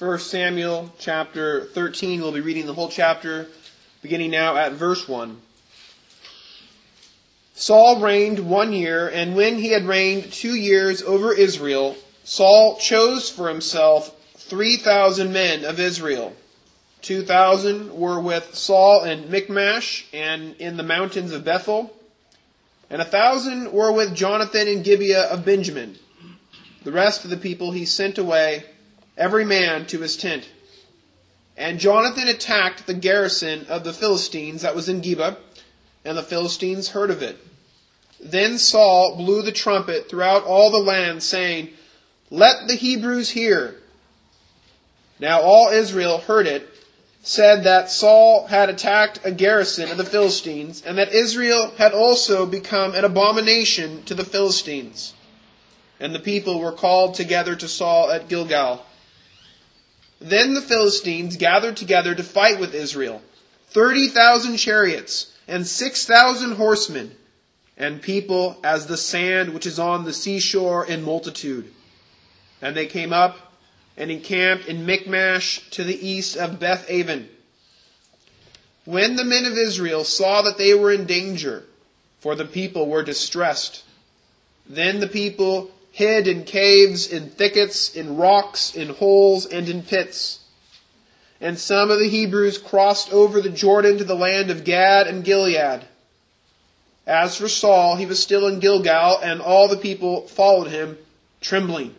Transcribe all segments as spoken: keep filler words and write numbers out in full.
First Samuel chapter thirteen. We'll be reading the whole chapter, beginning now at verse one. Saul reigned one year, and when he had reigned two years over Israel, Saul chose for himself three thousand men of Israel. Two thousand were with Saul in Michmash and in the mountains of Bethel, and a thousand were with Jonathan in Gibeah of Benjamin. The rest of the people he sent away, every man to his tent. And Jonathan attacked the garrison of the Philistines that was in Gibeah, and the Philistines heard of it. Then Saul blew the trumpet throughout all the land, saying, "Let the Hebrews hear." Now all Israel heard it, said that Saul had attacked a garrison of the Philistines, and that Israel had also become an abomination to the Philistines. And the people were called together to Saul at Gilgal. Then the Philistines gathered together to fight with Israel, thirty thousand chariots and six thousand horsemen, and people as the sand which is on the seashore in multitude. And they came up and encamped in Michmash to the east of Beth-aven. When the men of Israel saw that they were in danger, for the people were distressed, then the people hid in caves, in thickets, in rocks, in holes, and in pits. And some of the Hebrews crossed over the Jordan to the land of Gad and Gilead. As for Saul, he was still in Gilgal, and all the people followed him, trembling.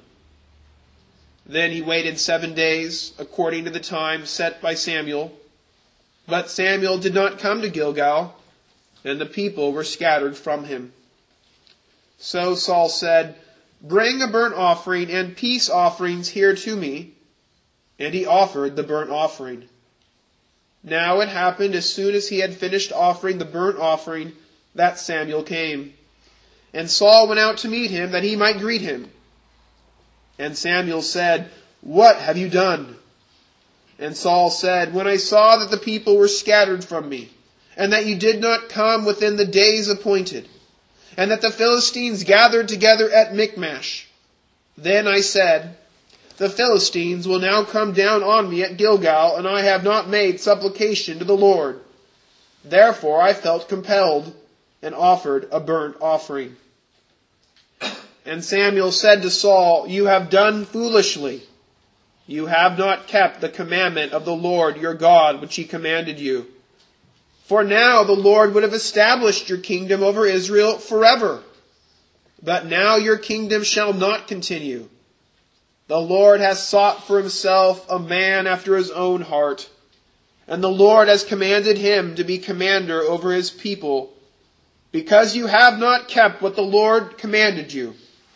Then he waited seven days, according to the time set by Samuel. But Samuel did not come to Gilgal, and the people were scattered from him. So Saul said, "Bring a burnt offering and peace offerings here to me." And he offered the burnt offering. Now it happened, as soon as he had finished offering the burnt offering, that Samuel came. And Saul went out to meet him, that he might greet him. And Samuel said, "What have you done?" And Saul said, "When I saw that the people were scattered from me, and that you did not come within the days appointed, and that the Philistines gathered together at Michmash, then I said, the Philistines will now come down on me at Gilgal, and I have not made supplication to the Lord. Therefore I felt compelled, and offered a burnt offering." And Samuel said to Saul, "You have done foolishly. You have not kept the commandment of the Lord your God, which he commanded you. For now the Lord would have established your kingdom over Israel forever. But now your kingdom shall not continue. The Lord has sought for himself a man after his own heart, and the Lord has commanded him to be commander over his people, because you have not kept what the Lord commanded you."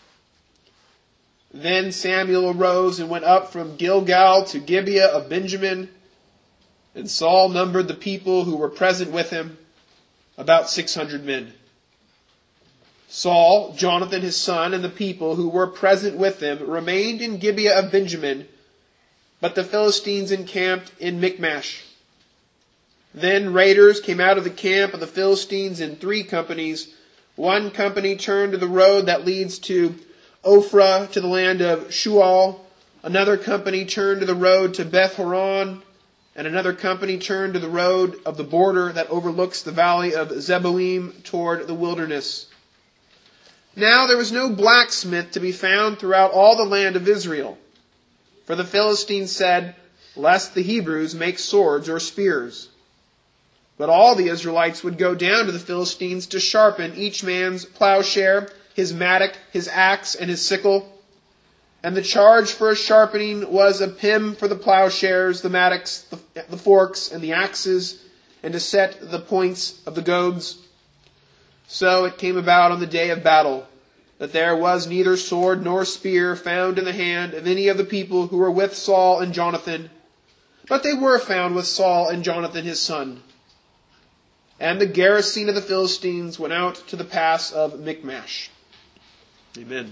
Then Samuel arose and went up from Gilgal to Gibeah of Benjamin, and Saul numbered the people who were present with him, about six hundred men. Saul, Jonathan his son, and the people who were present with him remained in Gibeah of Benjamin, but the Philistines encamped in Michmash. Then raiders came out of the camp of the Philistines in three companies. One company turned to the road that leads to Ophrah, to the land of Shual. Another company turned to the road to Beth-horon, and another company turned to the road of the border that overlooks the valley of Zeboim toward the wilderness. Now there was no blacksmith to be found throughout all the land of Israel, for the Philistines said, "Lest the Hebrews make swords or spears." But all the Israelites would go down to the Philistines to sharpen each man's plowshare, his mattock, his axe, and his sickle. And the charge for a sharpening was a pim for the plowshares, the mattocks, the, the forks, and the axes, and to set the points of the goads. So it came about on the day of battle, that there was neither sword nor spear found in the hand of any of the people who were with Saul and Jonathan, but they were found with Saul and Jonathan his son. And the garrison of the Philistines went out to the pass of Michmash. Amen.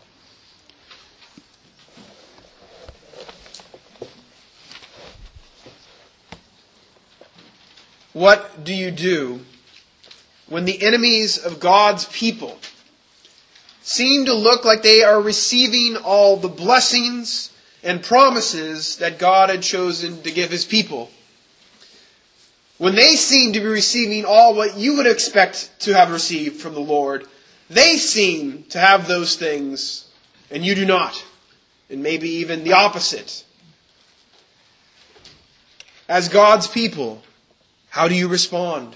What do you do when the enemies of God's people seem to look like they are receiving all the blessings and promises that God had chosen to give his people, when they seem to be receiving all what you would expect to have received from the Lord, they seem to have those things, and you do not. And maybe even the opposite. As God's people, how do you respond?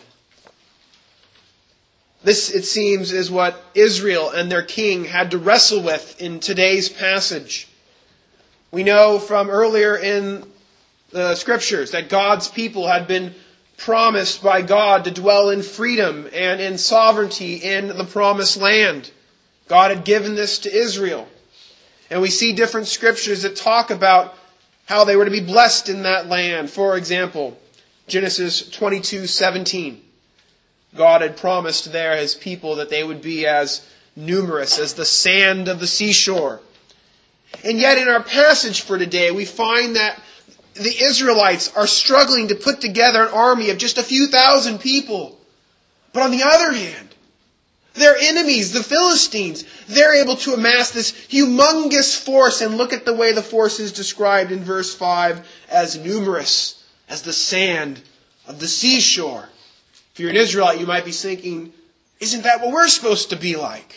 This, it seems, is what Israel and their king had to wrestle with in today's passage. We know from earlier in the Scriptures that God's people had been promised by God to dwell in freedom and in sovereignty in the promised land. God had given this to Israel. And we see different scriptures that talk about how they were to be blessed in that land. For example, Genesis twenty-two seventeen. God had promised there his people that they would be as numerous as the sand of the seashore. And yet in our passage for today, we find that the Israelites are struggling to put together an army of just a few thousand people. But on the other hand, their enemies, the Philistines, they're able to amass this humongous force. And look at the way the force is described in verse five as numerous as the sand of the seashore. If you're an Israelite, you might be thinking, isn't that what we're supposed to be like?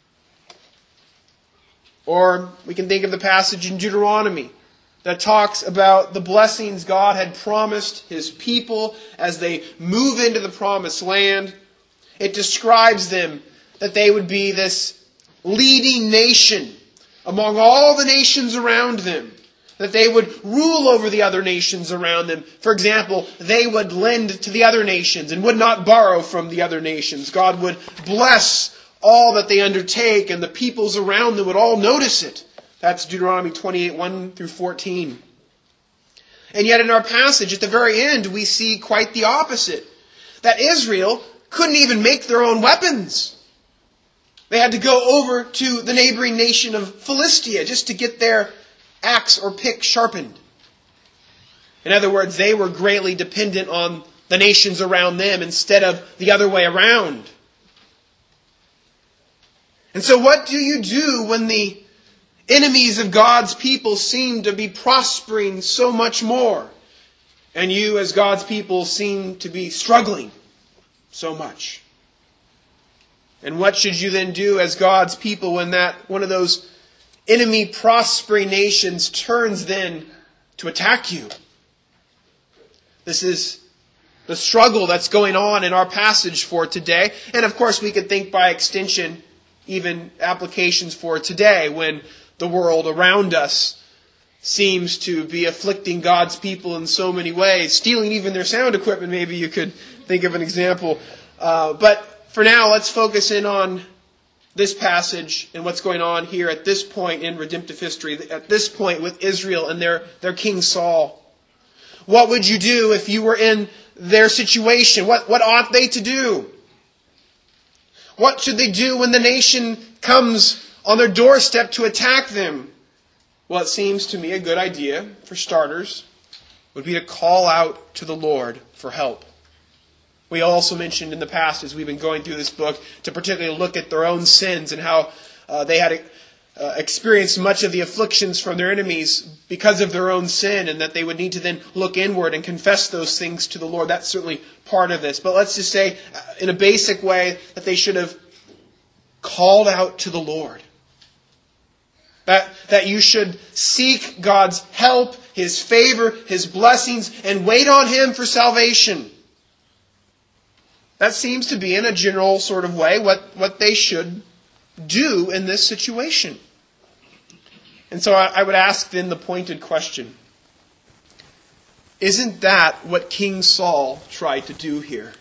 Or we can think of the passage in Deuteronomy that talks about the blessings God had promised his people as they move into the promised land. It describes them that they would be this leading nation among all the nations around them. That they would rule over the other nations around them. For example, they would lend to the other nations and would not borrow from the other nations. God would bless all that they undertake, and the peoples around them would all notice it. That's Deuteronomy twenty-eight, one through fourteen. And yet in our passage, at the very end, we see quite the opposite. That Israel couldn't even make their own weapons. They had to go over to the neighboring nation of Philistia just to get their axe or pick sharpened. In other words, they were greatly dependent on the nations around them instead of the other way around. And so what do you do when the enemies of God's people seem to be prospering so much more, and you as God's people seem to be struggling so much? And what should you then do as God's people when that one of those enemy prospering nations turns then to attack you? This is the struggle that's going on in our passage for today. And of course we could think by extension even applications for today when the world around us seems to be afflicting God's people in so many ways, stealing even their sound equipment. Maybe you could think of an example. Uh, but for now, let's focus in on this passage and what's going on here at this point in redemptive history, at this point with Israel and their, their King Saul. What would you do if you were in their situation? What, what ought they to do? What should they do when the nation comes on their doorstep to attack them? Well, it seems to me a good idea, for starters, would be to call out to the Lord for help. We also mentioned in the past, as we've been going through this book, to particularly look at their own sins and how uh, they had uh, experienced much of the afflictions from their enemies because of their own sin, and that they would need to then look inward and confess those things to the Lord. That's certainly part of this. But let's just say, in a basic way, that they should have called out to the Lord. That, that you should seek God's help, His favor, His blessings, and wait on Him for salvation. That seems to be, in a general sort of way, what, what they should do in this situation. And so I, I would ask then the pointed question. Isn't that what King Saul tried to do here?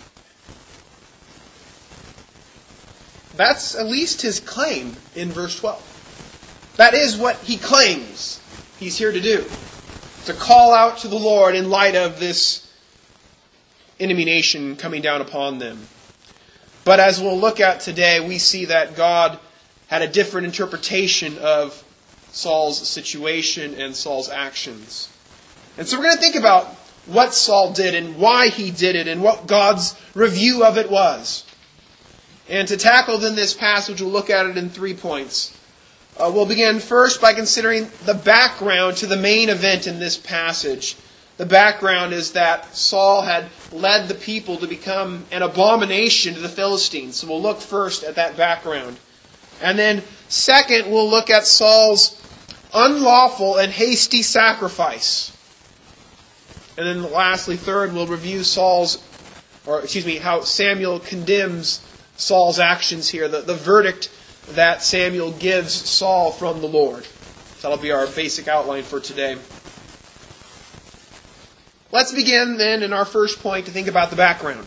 That's at least his claim in verse twelve. That is what he claims he's here to do. To call out to the Lord in light of this enemy nation coming down upon them. But as we'll look at today, we see that God had a different interpretation of Saul's situation and Saul's actions. And so we're going to think about what Saul did and why he did it and what God's review of it was. And to tackle then this passage, we'll look at it in three points. Uh, we'll begin first by considering the background to the main event in this passage. The background is that Saul had led the people to become an abomination to the Philistines. So we'll look first at that background. And then second, we'll look at Saul's unlawful and hasty sacrifice. And then lastly, third, we'll review Saul's, or excuse me, how Samuel condemns Saul's actions here, the, the verdict that Samuel gives Saul from the Lord. That'll be our basic outline for today. Let's begin then in our first point to think about the background.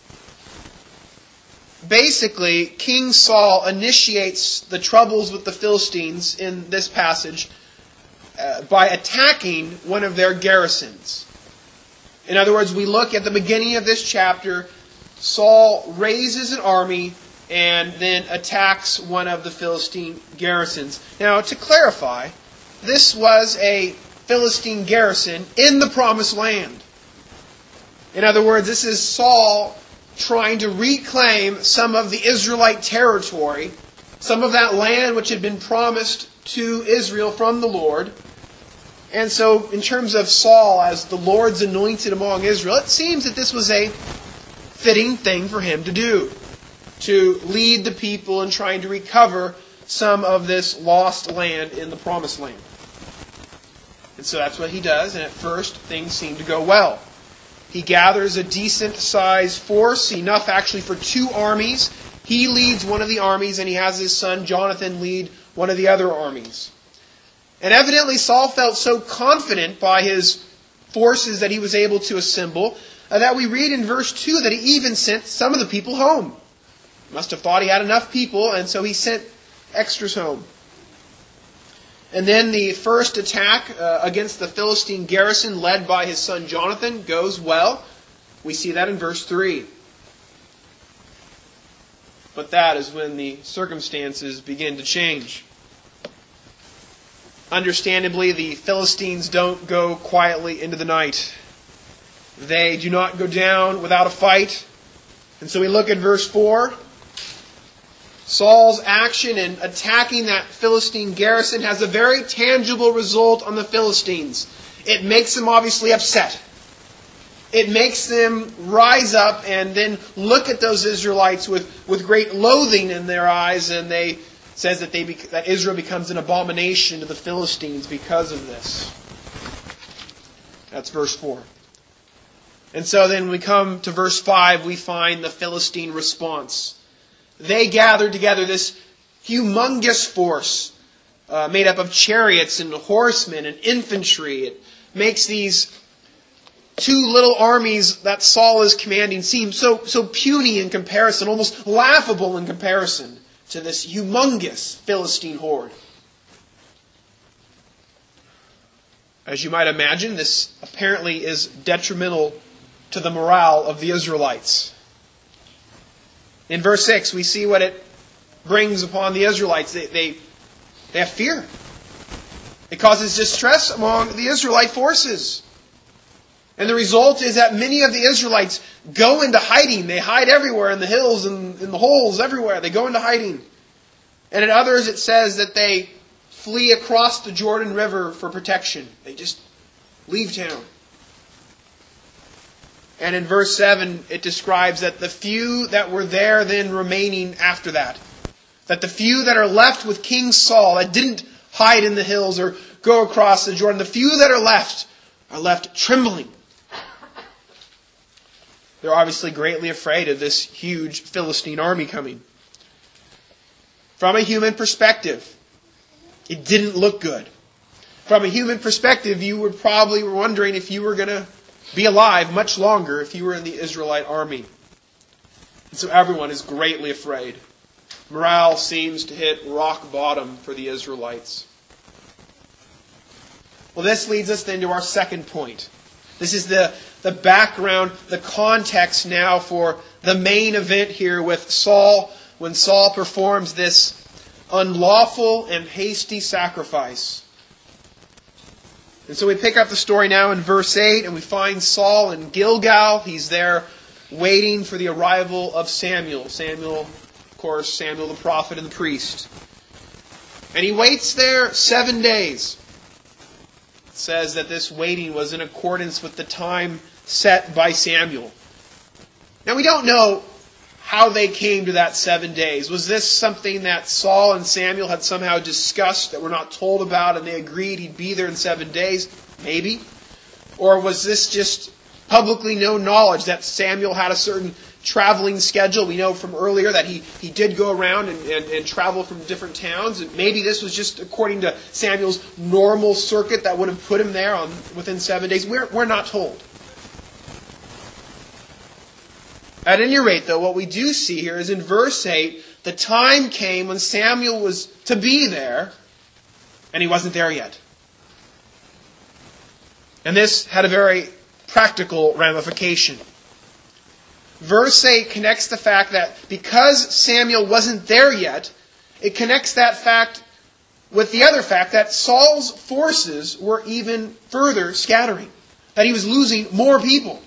Basically, King Saul initiates the troubles with the Philistines in this passage uh, by attacking one of their garrisons. In other words, we look at the beginning of this chapter, Saul raises an army and then attacks one of the Philistine garrisons. Now, to clarify, this was a Philistine garrison in the Promised Land. In other words, this is Saul trying to reclaim some of the Israelite territory, some of that land which had been promised to Israel from the Lord. And so, in terms of Saul as the Lord's anointed among Israel, it seems that this was a fitting thing for him to do, to lead the people in trying to recover some of this lost land in the Promised Land. And so that's what he does, and at first things seem to go well. He gathers a decent-sized force, enough actually for two armies. He leads one of the armies, and he has his son Jonathan lead one of the other armies. And evidently Saul felt so confident by his forces that he was able to assemble uh, that we read in verse two that he even sent some of the people home. He must have thought he had enough people, and so he sent extras home. And then the first attack uh, against the Philistine garrison led by his son Jonathan goes well. We see that in verse three. But that is when the circumstances begin to change. Understandably, the Philistines don't go quietly into the night. They do not go down without a fight. And so we look at verse four. Saul's action in attacking that Philistine garrison has a very tangible result on the Philistines. It makes them obviously upset. It makes them rise up and then look at those Israelites with, with great loathing in their eyes, and they says that they that Israel becomes an abomination to the Philistines because of this. That's verse four. And so then when we come to verse five, we find the Philistine response. They gather together this humongous force uh, made up of chariots and horsemen and infantry. It makes these two little armies that Saul is commanding seem so, so puny in comparison, almost laughable in comparison to this humongous Philistine horde. As you might imagine, this apparently is detrimental to the morale of the Israelites. In verse six, we see what it brings upon the Israelites. They, they, they have fear. It causes distress among the Israelite forces. And the result is that many of the Israelites go into hiding. They hide everywhere, in the hills and in the holes, everywhere. They go into hiding. And in others it says that they flee across the Jordan River for protection. They just leave town. And in verse seven it describes that the few that were there then remaining after that, that the few that are left with King Saul, that didn't hide in the hills or go across the Jordan, the few that are left are left trembling. They're obviously greatly afraid of this huge Philistine army coming. From a human perspective, it didn't look good. From a human perspective, you were probably wondering if you were going to be alive much longer if you were in the Israelite army. And so everyone is greatly afraid. Morale seems to hit rock bottom for the Israelites. Well, this leads us then to our second point. This is the, the background, the context now for the main event here with Saul, when Saul performs this unlawful and hasty sacrifice. And so we pick up the story now in verse eight, and we find Saul in Gilgal. He's there waiting for the arrival of Samuel. Samuel, of course, Samuel the prophet and the priest. And he waits there seven days. It says that this waiting was in accordance with the time set by Samuel. Now we don't know how they came to that seven days. Was this something that Saul and Samuel had somehow discussed that we're not told about and they agreed he'd be there in seven days? Maybe. Or was this just publicly known knowledge that Samuel had a certain traveling schedule? We know from earlier that he, he did go around and, and, and travel from different towns. And maybe this was just according to Samuel's normal circuit that would have put him there on within seven days. We're, we're not told. At any rate, though, what we do see here is in verse eight, the time came when Samuel was to be there, and he wasn't there yet. And this had a very practical ramification. Verse eight connects the fact that because Samuel wasn't there yet, it connects that fact with the other fact that Saul's forces were even further scattering, that he was losing more people.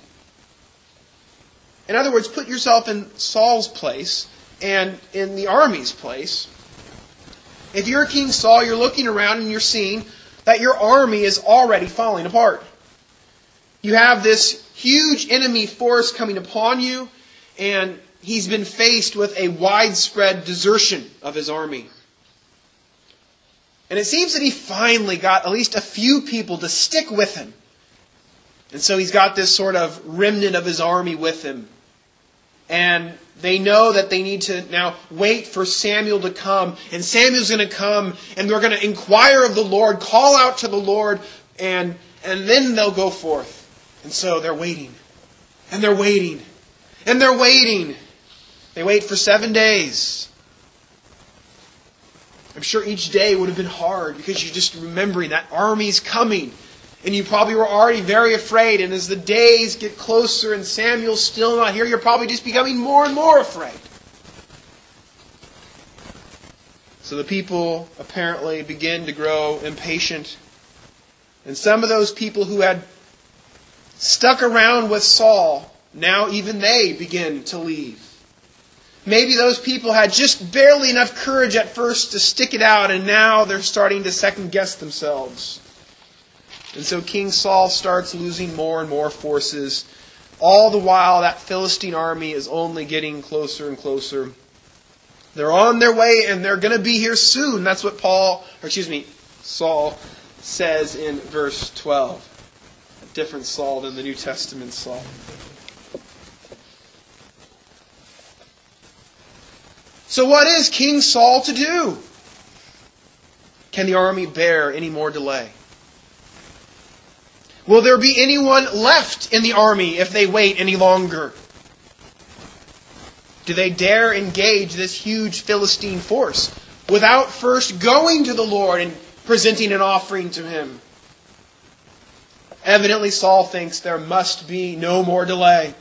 In other words, put yourself in Saul's place and in the army's place. If you're King Saul, you're looking around and you're seeing that your army is already falling apart. You have this huge enemy force coming upon you, and he's been faced with a widespread desertion of his army. And it seems that he finally got at least a few people to stick with him. And so he's got this sort of remnant of his army with him. And they know that they need to now wait for Samuel to come. And Samuel's going to come, and they're going to inquire of the Lord, call out to the Lord, and, and then they'll go forth. And so they're waiting. And they're waiting. And they're waiting. They wait for seven days. I'm sure each day would have been hard because you're just remembering that army's coming. And you probably were already very afraid. And as the days get closer and Samuel's still not here, you're probably just becoming more and more afraid. So the people apparently begin to grow impatient. And some of those people who had stuck around with Saul, now even they begin to leave. Maybe those people had just barely enough courage at first to stick it out, and now they're starting to second guess themselves. And so King Saul starts losing more and more forces. All the while, that Philistine army is only getting closer and closer. They're on their way, and they're going to be here soon. That's what Paul, or excuse me, Saul says in verse twelve. A different Saul than the New Testament Saul. So what is King Saul to do? Can the army bear any more delay? Will there be anyone left in the army if they wait any longer? Do they dare engage this huge Philistine force without first going to the Lord and presenting an offering to Him? Evidently, Saul thinks there must be no more delay.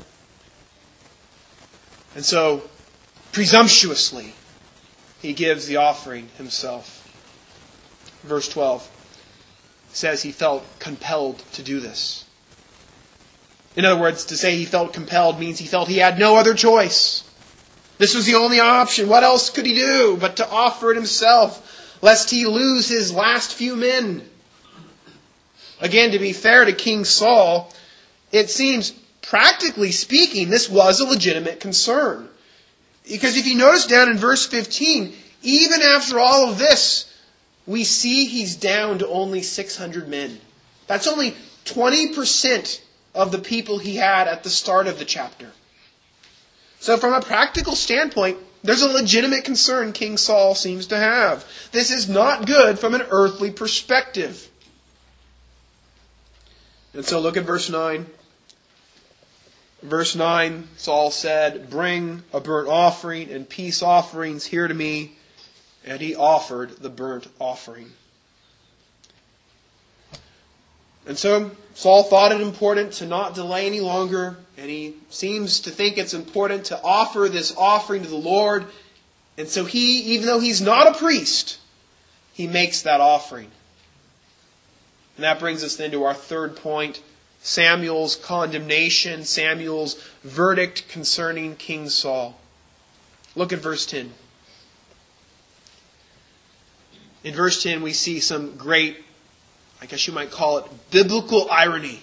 And so, presumptuously, he gives the offering himself. Verse twelve says he felt compelled to do this. In other words, to say he felt compelled means he felt he had no other choice. This was the only option. What else could he do but to offer it himself, lest he lose his last few men? Again, to be fair to King Saul, it seems, practically speaking, this was a legitimate concern. Because if you notice down in verse fifteen, even after all of this, we see he's down to only six hundred men. That's only twenty percent of the people he had at the start of the chapter. So from a practical standpoint, there's a legitimate concern King Saul seems to have. This is not good from an earthly perspective. And so look at verse nine. Verse nine, Saul said, "Bring a burnt offering and peace offerings here to me." And he offered the burnt offering. And so Saul thought it important to not delay any longer. And he seems to think it's important to offer this offering to the Lord. And so he, even though he's not a priest, he makes that offering. And that brings us then to our third point. Samuel's condemnation, Samuel's verdict concerning King Saul. Look at verse ten. In verse ten, we see some great, I guess you might call it, biblical irony.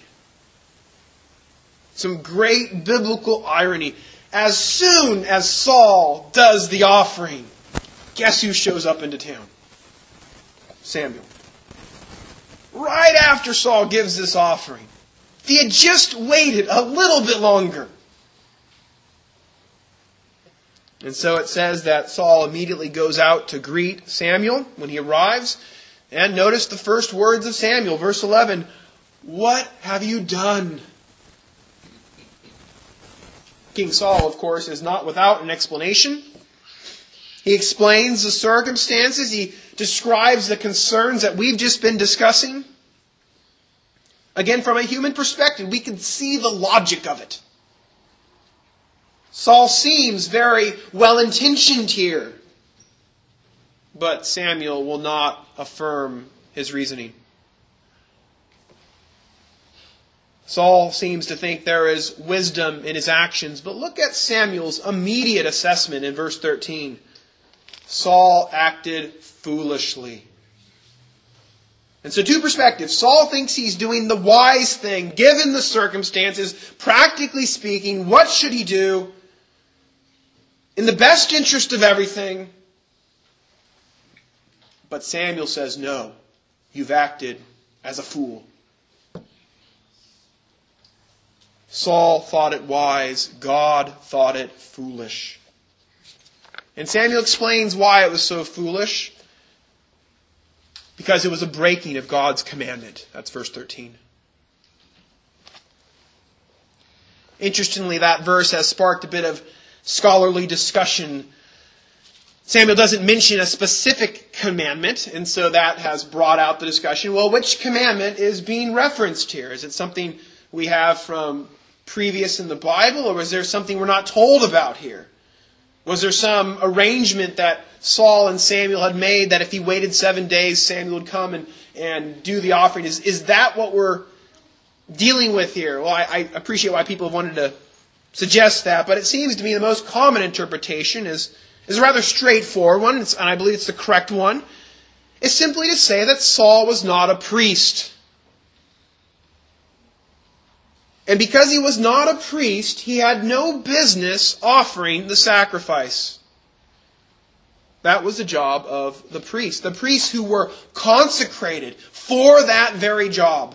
Some great biblical irony. As soon as Saul does the offering, guess who shows up into town? Samuel. Right after Saul gives this offering. If he had just waited a little bit longer. And so it says that Saul immediately goes out to greet Samuel when he arrives. And notice the first words of Samuel, verse eleven. What have you done? King Saul, of course, is not without an explanation. He explains the circumstances. He describes the concerns that we've just been discussing. Again, from a human perspective, we can see the logic of it. Saul seems very well-intentioned here. But Samuel will not affirm his reasoning. Saul seems to think there is wisdom in his actions, but look at Samuel's immediate assessment in verse thirteen. Saul acted foolishly. And so two perspectives. Saul thinks he's doing the wise thing, given the circumstances. Practically speaking, what should he do? In the best interest of everything. But Samuel says, no, you've acted as a fool. Saul thought it wise. God thought it foolish. And Samuel explains why it was so foolish. Because it was a breaking of God's commandment. That's verse thirteen. Interestingly, that verse has sparked a bit of scholarly discussion. Samuel doesn't mention a specific commandment, and so that has brought out the discussion. Well, which commandment is being referenced here? Is it something we have from previous in the Bible, or was there something we're not told about here? Was there some arrangement that Saul and Samuel had made that if he waited seven days, Samuel would come and, and do the offering? Is, is that what we're dealing with here? Well, I, I appreciate why people have wanted to suggest that, but it seems to me the most common interpretation is, is a rather straightforward one, and I believe it's the correct one. It's simply to say that Saul was not a priest. And because he was not a priest, he had no business offering the sacrifice. That was the job of the priests. The priests who were consecrated for that very job.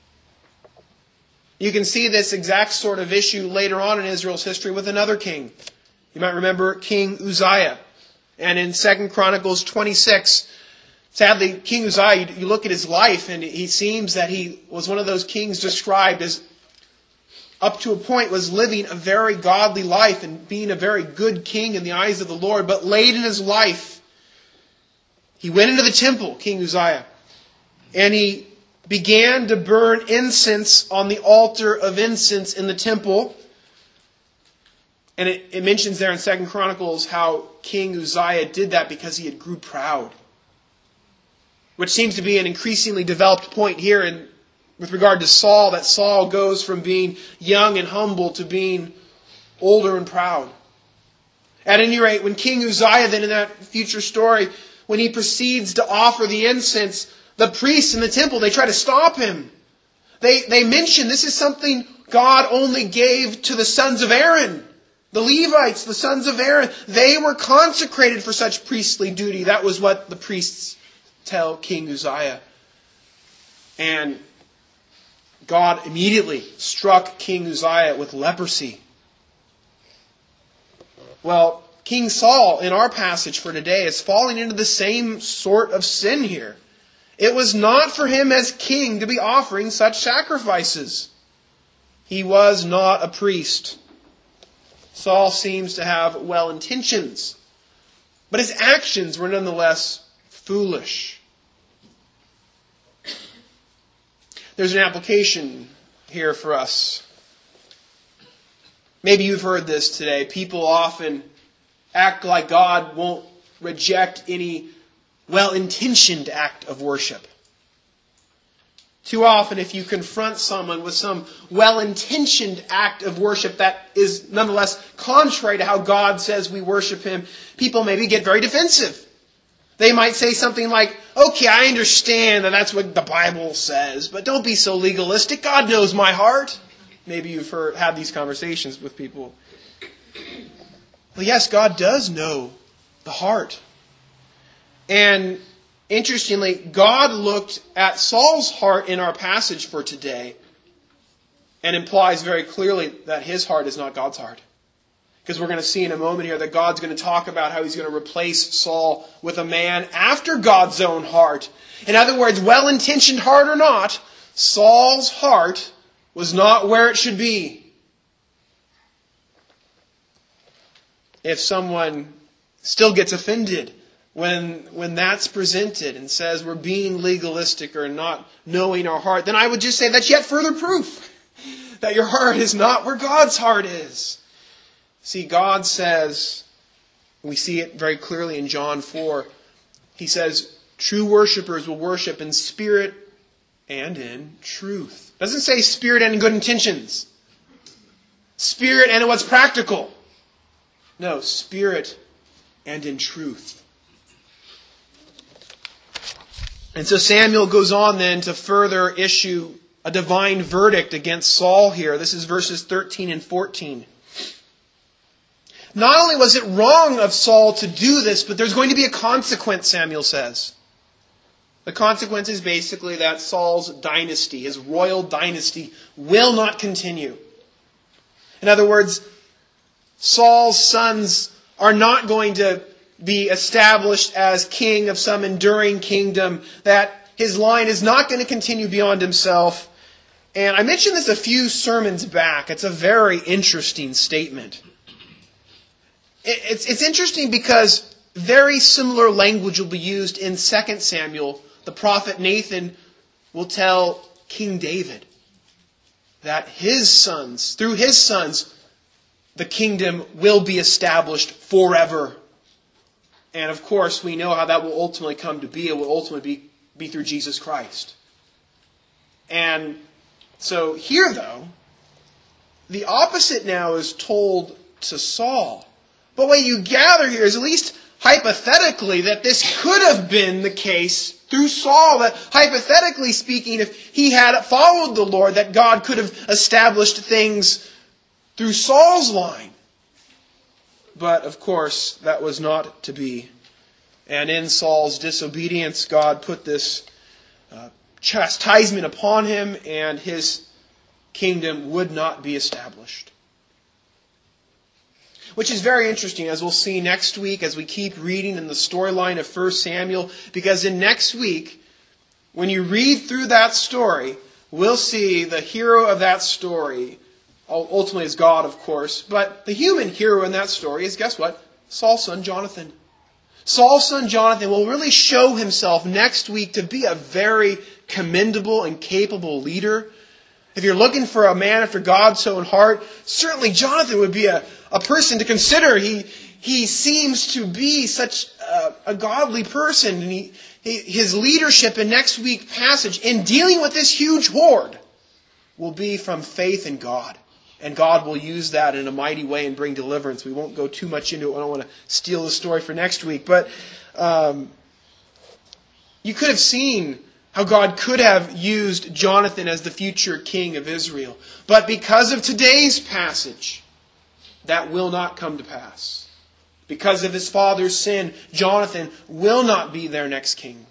You can see this exact sort of issue later on in Israel's history with another king. You might remember King Uzziah. And in Second Chronicles twenty-six, sadly, King Uzziah, you look at his life and he seems that he was one of those kings described as up to a point was living a very godly life and being a very good king in the eyes of the Lord. But late in his life, he went into the temple, King Uzziah, and he began to burn incense on the altar of incense in the temple. And it, it mentions there in Second Chronicles how King Uzziah did that because he had grew proud. Which seems to be an increasingly developed point here in with regard to Saul, that Saul goes from being young and humble to being older and proud. At any rate, when King Uzziah, then in that future story, when he proceeds to offer the incense, the priests in the temple, they try to stop him. They, they mention this is something God only gave to the sons of Aaron. The Levites, the sons of Aaron, they were consecrated for such priestly duty. That was what the priests tell King Uzziah. And God immediately struck King Uzziah with leprosy. Well, King Saul, in our passage for today, is falling into the same sort of sin here. It was not for him as king to be offering such sacrifices. He was not a priest. Saul seems to have well intentions, but his actions were nonetheless foolish. There's an application here for us. Maybe you've heard this today. People often act like God won't reject any well-intentioned act of worship. Too often, if you confront someone with some well-intentioned act of worship that is nonetheless contrary to how God says we worship Him, people maybe get very defensive. They might say something like, okay, I understand that that's what the Bible says, but don't be so legalistic. God knows my heart. Maybe you've heard, had these conversations with people. Well, yes, God does know the heart. And interestingly, God looked at Saul's heart in our passage for today and implies very clearly that his heart is not God's heart. Because we're going to see in a moment here that God's going to talk about how he's going to replace Saul with a man after God's own heart. In other words, well-intentioned heart or not, Saul's heart was not where it should be. If someone still gets offended when, when that's presented and says we're being legalistic or not knowing our heart, then I would just say that's yet further proof that your heart is not where God's heart is. See, God says, we see it very clearly in John four, he says, true worshipers will worship in spirit and in truth. It doesn't say spirit and in good intentions. Spirit and in what's practical. No, spirit and in truth. And so Samuel goes on then to further issue a divine verdict against Saul here. This is verses thirteen and fourteen. Not only was it wrong of Saul to do this, but there's going to be a consequence, Samuel says. The consequence is basically that Saul's dynasty, his royal dynasty, will not continue. In other words, Saul's sons are not going to be established as king of some enduring kingdom, that his line is not going to continue beyond himself. And I mentioned this a few sermons back. It's a very interesting statement. It's, it's interesting because very similar language will be used in Second Samuel. The prophet Nathan will tell King David that his sons, through his sons, the kingdom will be established forever. And of course, we know how that will ultimately come to be. It will ultimately be, be through Jesus Christ. And so here, though, the opposite now is told to Saul. But what you gather here is, at least hypothetically, that this could have been the case through Saul. That hypothetically speaking, if he had followed the Lord, that God could have established things through Saul's line. But, of course, that was not to be. And in Saul's disobedience, God put this uh, chastisement upon him, and his kingdom would not be established. Which is very interesting, as we'll see next week, as we keep reading in the storyline of First Samuel. Because in next week, when you read through that story, we'll see the hero of that story, ultimately is God, of course, but the human hero in that story is, guess what? Saul's son Jonathan. Saul's son Jonathan will really show himself next week to be a very commendable and capable leader. If you're looking for a man after God's own heart, certainly Jonathan would be a, a person to consider. He he seems to be such a, a godly person. And he, he, his leadership in next week's passage in dealing with this huge horde will be from faith in God. And God will use that in a mighty way and bring deliverance. We won't go too much into it. I don't want to steal the story for next week. But um, you could have seen how God could have used Jonathan as the future king of Israel. But because of today's passage, that will not come to pass. Because of his father's sin, Jonathan will not be their next king.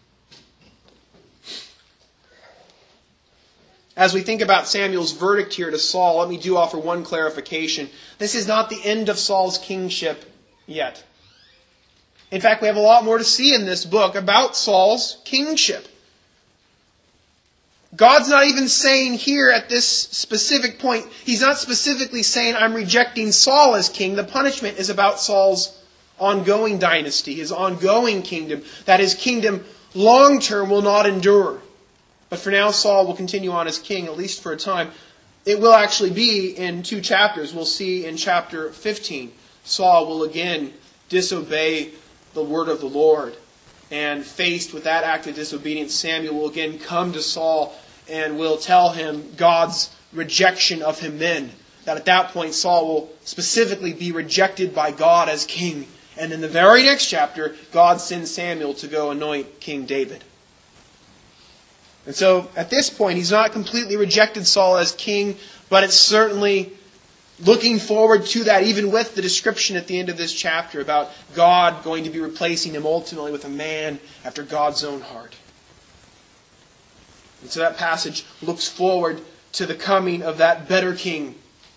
As we think about Samuel's verdict here to Saul, let me do offer one clarification. This is not the end of Saul's kingship yet. In fact, we have a lot more to see in this book about Saul's kingship. God's not even saying here at this specific point, He's not specifically saying, I'm rejecting Saul as king. The punishment is about Saul's ongoing dynasty, his ongoing kingdom, that his kingdom long-term will not endure. But for now, Saul will continue on as king, at least for a time. It will actually be in two chapters. We'll see in chapter fifteen, Saul will again disobey the word of the Lord. And faced with that act of disobedience, Samuel will again come to Saul and will tell him God's rejection of him then. That at that point, Saul will specifically be rejected by God as king. And in the very next chapter, God sends Samuel to go anoint King David. And so at this point, he's not completely rejected Saul as king, but it's certainly looking forward to that, even with the description at the end of this chapter about God going to be replacing him ultimately with a man after God's own heart. And so that passage looks forward to the coming of that better king.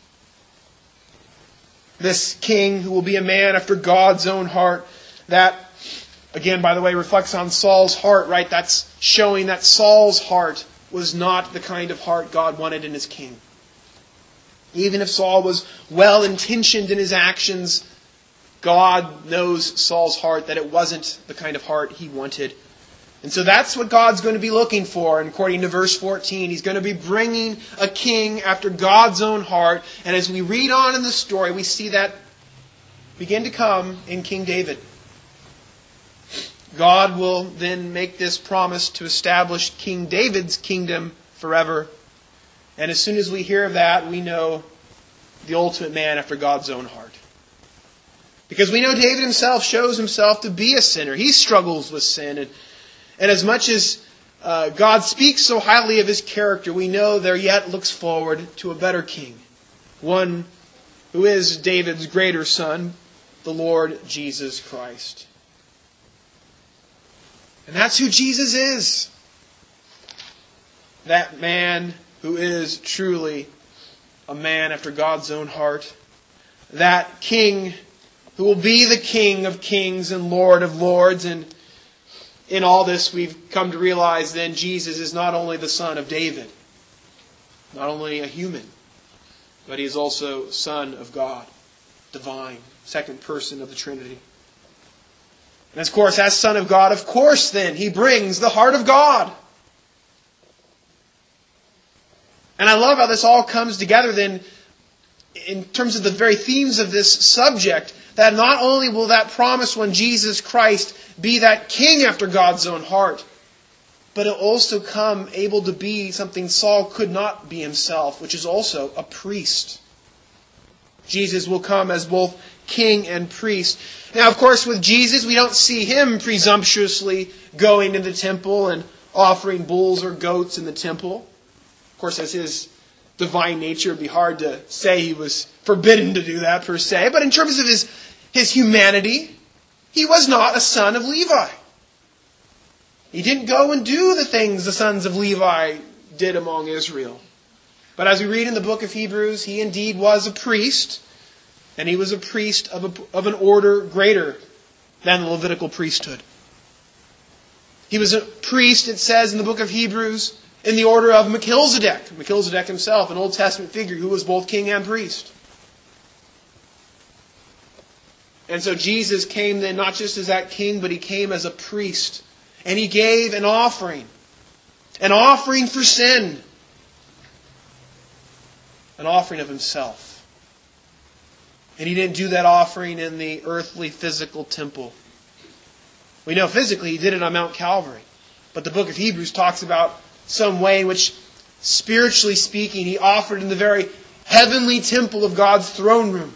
This king who will be a man after God's own heart. That, again, by the way, reflects on Saul's heart, right? That's showing that Saul's heart was not the kind of heart God wanted in his king. Even if Saul was well-intentioned in his actions, God knows Saul's heart, that it wasn't the kind of heart he wanted. And so that's what God's going to be looking for. And according to verse fourteen, He's going to be bringing a king after God's own heart. And as we read on in the story, we see that begin to come in King David. God will then make this promise to establish King David's kingdom forever. And as soon as we hear of that, we know the ultimate man after God's own heart. Because we know David himself shows himself to be a sinner. He struggles with sin. And, and as much as uh, God speaks so highly of his character, we know there yet looks forward to a better king. One who is David's greater son, the Lord Jesus Christ. And that's who Jesus is. That man who is truly a man after God's own heart. That king who will be the King of kings and Lord of lords. And in all this we've come to realize then Jesus is not only the son of David, not only a human, but He is also Son of God, divine, second person of the Trinity. And of course, as Son of God, of course then, He brings the heart of God. And I love how this all comes together then in terms of the very themes of this subject, that not only will that promised one, Jesus Christ, be that king after God's own heart, but it will also come able to be something Saul could not be himself, which is also a priest. Jesus will come as both king and priest. Now, of course, with Jesus, we don't see Him presumptuously going to the temple and offering bulls or goats in the temple. Of course, as His divine nature, it would be hard to say He was forbidden to do that per se. But in terms of His, his humanity, He was not a son of Levi. He didn't go and do the things the sons of Levi did among Israel. But as we read in the book of Hebrews, He indeed was a priest. And He was a priest of, a, of an order greater than the Levitical priesthood. He was a priest, it says in the book of Hebrews, in the order of Melchizedek. Melchizedek himself, an Old Testament figure who was both king and priest. And so Jesus came then not just as that king, but He came as a priest. And He gave an offering. An offering for sin. An offering of Himself. And He didn't do that offering in the earthly physical temple. We know physically He did it on Mount Calvary. But the book of Hebrews talks about some way in which, spiritually speaking, He offered in the very heavenly temple of God's throne room.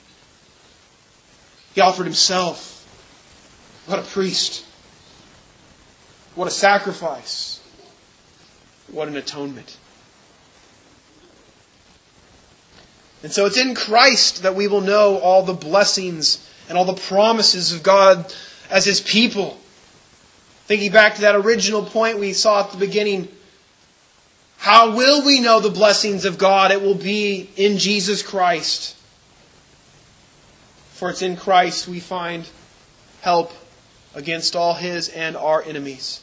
He offered Himself. What a priest. What a sacrifice. What an atonement. And so it's in Christ that we will know all the blessings and all the promises of God as His people. Thinking back to that original point we saw at the beginning, how will we know the blessings of God? It will be in Jesus Christ. For it's in Christ we find help against all His and our enemies.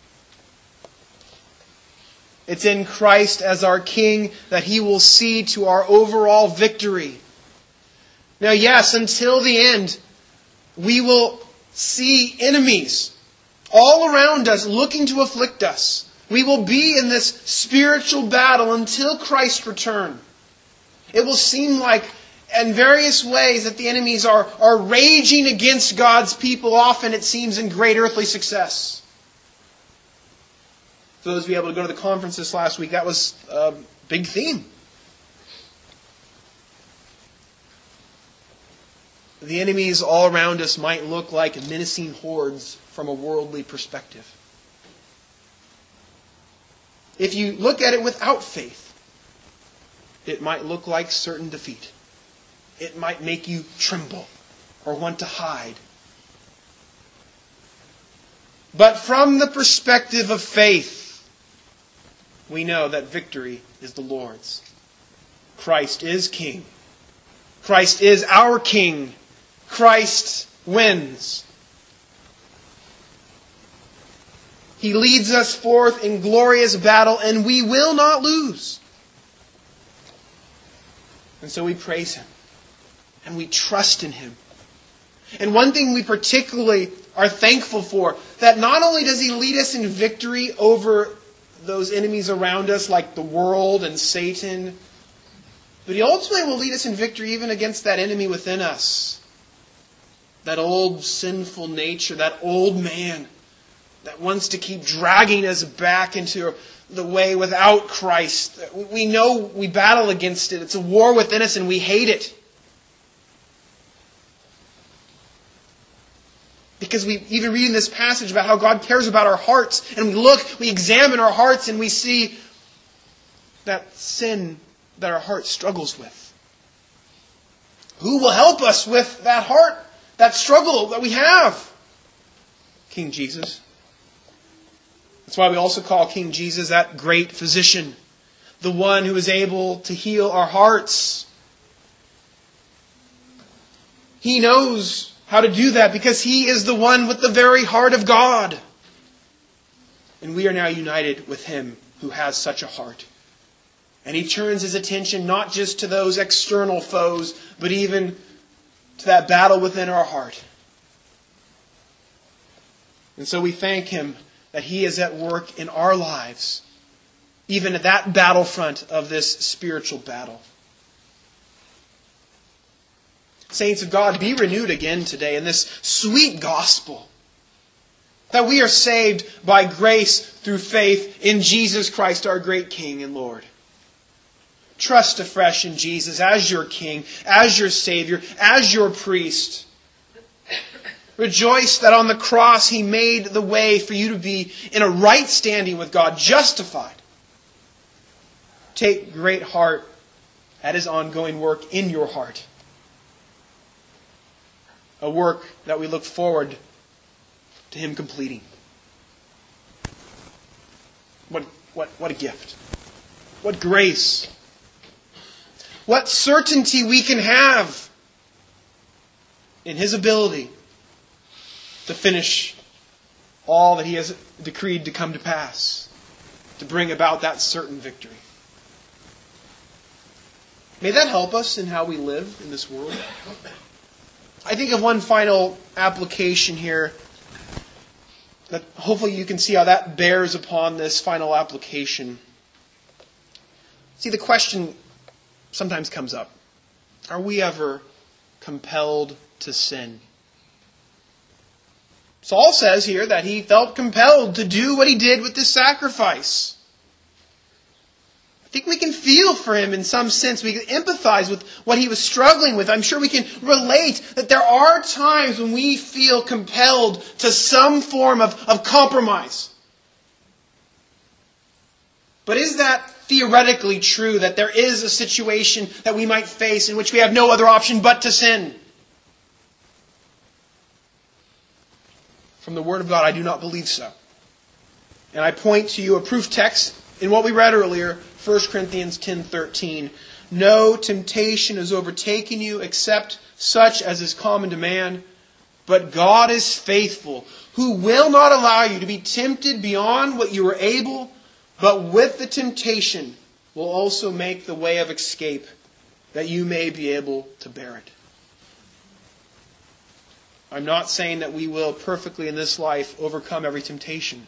It's in Christ as our King that He will see to our overall victory. Now, yes, until the end, we will see enemies all around us looking to afflict us. We will be in this spiritual battle until Christ's return. It will seem like, in various ways, that the enemies are, are raging against God's people. Often it seems in great earthly success. For those of you able to go to the conference this last week, that was a big theme. The enemies all around us might look like menacing hordes from a worldly perspective. If you look at it without faith, it might look like certain defeat. It might make you tremble or want to hide. But from the perspective of faith, we know that victory is the Lord's. Christ is King. Christ is our King. Christ wins. He leads us forth in glorious battle, and we will not lose. And so we praise Him, and we trust in Him. And one thing we particularly are thankful for, that not only does He lead us in victory over those enemies around us, like the world and Satan, but He ultimately will lead us in victory even against that enemy within us. That old sinful nature, that old man that wants to keep dragging us back into the way without Christ. We know we battle against it. It's a war within us and we hate it. Because we even read in this passage about how God cares about our hearts. And we look, we examine our hearts and we see that sin that our heart struggles with. Who will help us with that heart, that struggle that we have? King Jesus. That's why we also call King Jesus that great physician. The one who is able to heal our hearts. He knows how to do that because He is the one with the very heart of God. And we are now united with Him who has such a heart. And He turns His attention not just to those external foes, but even to that battle within our heart. And so we thank Him that He is at work in our lives, even at that battlefront of this spiritual battle. Saints of God, be renewed again today in this sweet gospel that we are saved by grace through faith in Jesus Christ, our great King and Lord. Trust afresh in Jesus as your King, as your Savior, as your priest. Rejoice that on the cross He made the way for you to be in a right standing with God, justified. Take great heart at His ongoing work in your heart. A work that we look forward to Him completing. What, what, what a gift. What grace. What certainty we can have in His ability to finish all that He has decreed to come to pass, to bring about that certain victory. May that help us in how we live in this world. I think of one final application here that hopefully you can see how that bears upon this final application. See, the question sometimes comes up. Are we ever compelled to sin? Saul says here that he felt compelled to do what he did with this sacrifice. I think we can feel for him in some sense. We can empathize with what he was struggling with. I'm sure we can relate that there are times when we feel compelled to some form of, of compromise. But is that theoretically true, that there is a situation that we might face in which we have no other option but to sin? From the Word of God, I do not believe so. And I point to you a proof text in what we read earlier, First Corinthians ten thirteen. No temptation has overtaken you except such as is common to man. But God is faithful, who will not allow you to be tempted beyond what you are able, but with the temptation will also make the way of escape, that you may be able to bear it. I'm not saying that we will perfectly in this life overcome every temptation.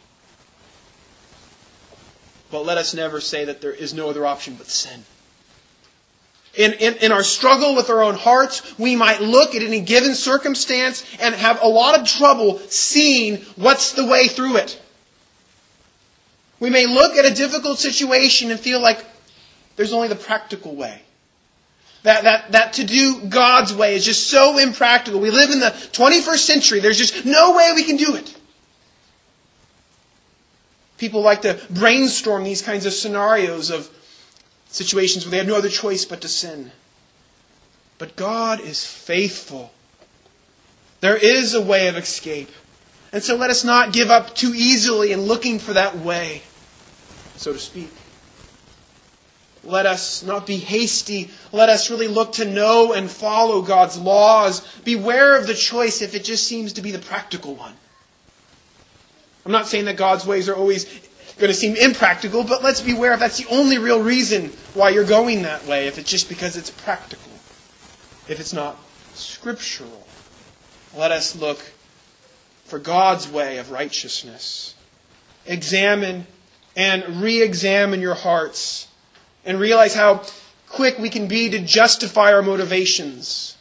But let us never say that there is no other option but sin. In, in, in our struggle with our own hearts, we might look at any given circumstance and have a lot of trouble seeing what's the way through it. We may look at a difficult situation and feel like there's only the practical way. That, that, that to do God's way is just so impractical. We live in the twenty-first century. There's just no way we can do it. People like to brainstorm these kinds of scenarios of situations where they have no other choice but to sin. But God is faithful. There is a way of escape. And so let us not give up too easily in looking for that way, so to speak. Let us not be hasty. Let us really look to know and follow God's laws. Beware of the choice if it just seems to be the practical one. I'm not saying that God's ways are always going to seem impractical, but let's beware if that's the only real reason why you're going that way, if it's just because it's practical, if it's not scriptural. Let us look for God's way of righteousness. Examine and re-examine your hearts and realize how quick we can be to justify our motivations,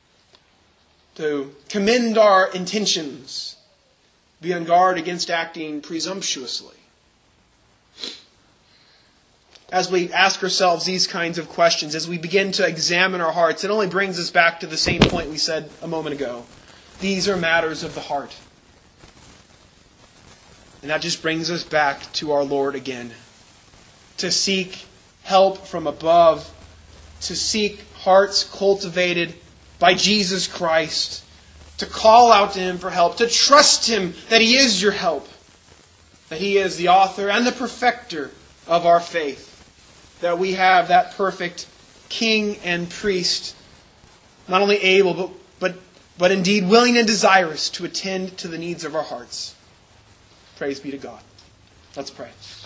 to commend our intentions, be on guard against acting presumptuously. As we ask ourselves these kinds of questions, as we begin to examine our hearts, it only brings us back to the same point we said a moment ago. These are matters of the heart. And that just brings us back to our Lord again. To seek help from above. To seek hearts cultivated by Jesus Christ. To call out to Him for help. To trust Him that He is your help. That He is the author and the perfecter of our faith. That we have that perfect King and priest, not only able, but, but, but indeed willing and desirous to attend to the needs of our hearts. Praise be to God. Let's pray.